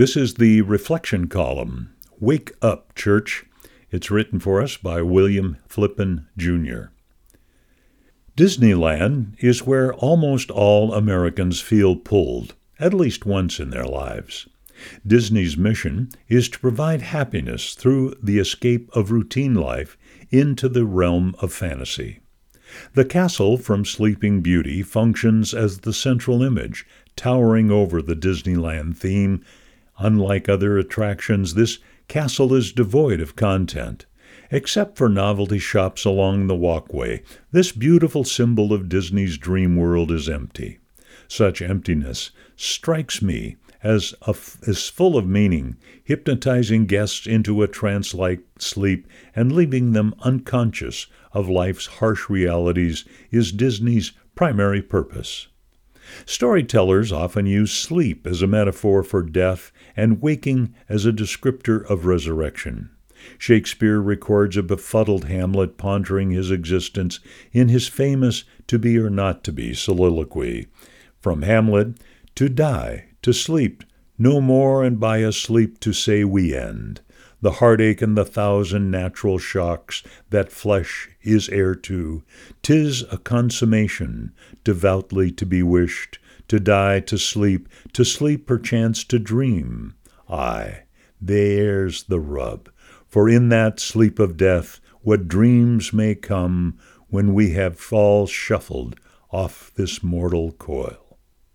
This is the reflection column, Wake Up, Church. It's written for us by William Flippen, Jr. Disneyland is where almost all Americans feel pulled, at least once in their lives. Disney's mission is to provide happiness through the escape of routine life into the realm of fantasy. The castle from Sleeping Beauty functions as the central image, towering over the Disneyland theme. Unlike other attractions, this castle is devoid of content. Except for novelty shops along the walkway, this beautiful symbol of Disney's dream world is empty. Such emptiness strikes me as full of meaning, hypnotizing guests into a trance-like sleep and leaving them unconscious of life's harsh realities is Disney's primary purpose. Storytellers often use sleep as a metaphor for death and waking as a descriptor of resurrection. Shakespeare records a befuddled Hamlet pondering his existence in his famous To Be or Not to Be soliloquy. From Hamlet, to die, to sleep, no more and by a sleep to say we end. The heartache and the thousand natural shocks that flesh is heir to, 'tis a consummation, devoutly to be wished, to die, to sleep perchance to dream. Aye, there's the rub, for in that sleep of death, what dreams may come when we have all shuffled off this mortal coil.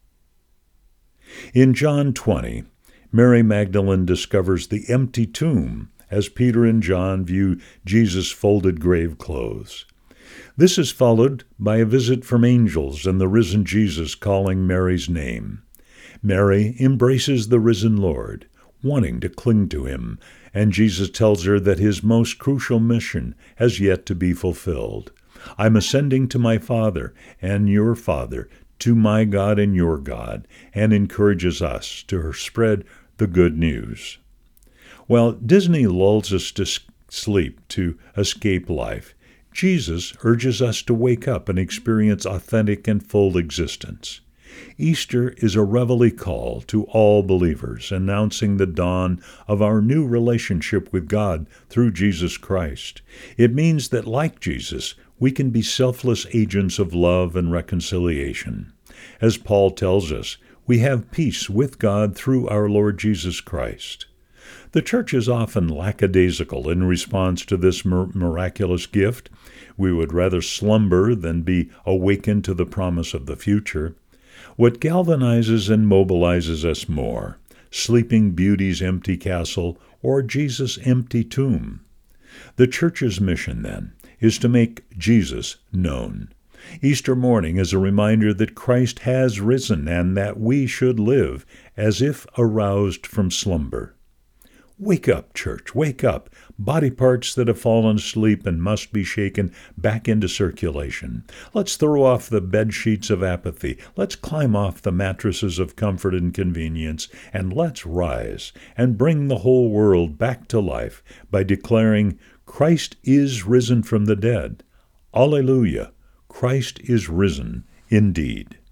In John 20, Mary Magdalene discovers the empty tomb as Peter and John view Jesus' folded grave clothes. This is followed by a visit from angels and the risen Jesus calling Mary's name. Mary embraces the risen Lord, wanting to cling to him, and Jesus tells her that his most crucial mission has yet to be fulfilled. I'm ascending to my Father and your Father, to my God and your God, and encourages us to spread the good news. While Disney lulls us to sleep to escape life, Jesus urges us to wake up and experience authentic and full existence. Easter is a reveille call to all believers, announcing the dawn of our new relationship with God through Jesus Christ. It means that, like Jesus, we can be selfless agents of love and reconciliation. As Paul tells us, we have peace with God through our Lord Jesus Christ. The church is often lackadaisical in response to this miraculous gift. We would rather slumber than be awakened to the promise of the future. What galvanizes and mobilizes us more, Sleeping Beauty's empty castle or Jesus' empty tomb? The church's mission, then, is to make Jesus known. Easter morning is a reminder that Christ has risen and that we should live as if aroused from slumber. Wake up, church, wake up, body parts that have fallen asleep and must be shaken back into circulation. Let's throw off the bed sheets of apathy. Let's climb off the mattresses of comfort and convenience, and let's rise and bring the whole world back to life by declaring, Christ is risen from the dead. Alleluia! Christ is risen indeed.